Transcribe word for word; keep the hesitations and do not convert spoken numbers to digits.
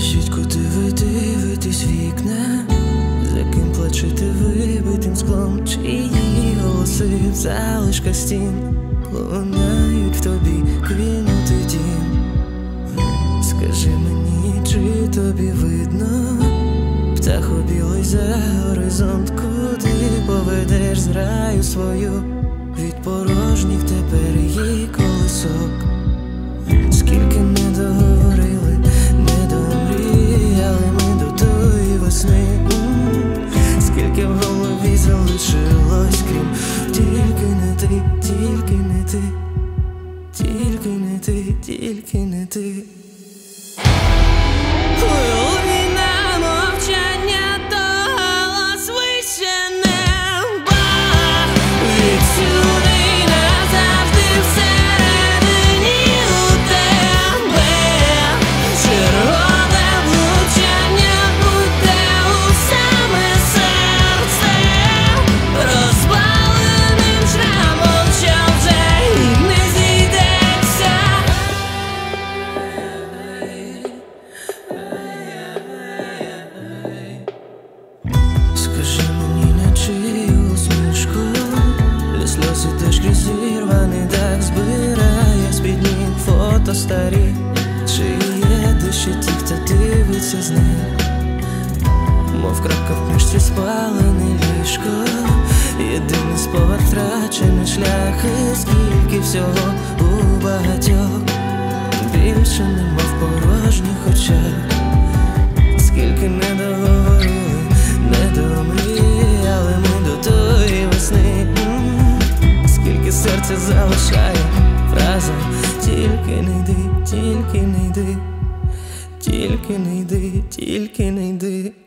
Скажіть, куди ви дивитесь вікна, за ким плачете вибитим склом, чиї голоси в залишках стін лунають в тобі кинутий дім. Скажи мені, чи тобі видно птаху білий за горизонт, куди поведеш зграю свою від порожніх тепер її колисок. Скільки не договорили, не домріяли ми до тої весни, скільки в голові залишилось, крім тільки не ти, тільки не ти, тільки не ти, тільки не ти. Сидиш крізь зірваний дах, збирає з-під ніг фото старі, чи є душі ті, хто дивиться з них, мов крапка в книжці спалене ліжко, єдиний спогад втрачений шлях, і скільки всього у багатьох, більше нема в порожніх очах. Скільки не договорили, не домріяли ми до тої весни, скільки серце залишає фраза тільки не йди, тільки не йди, тільки не йди, тільки не йди.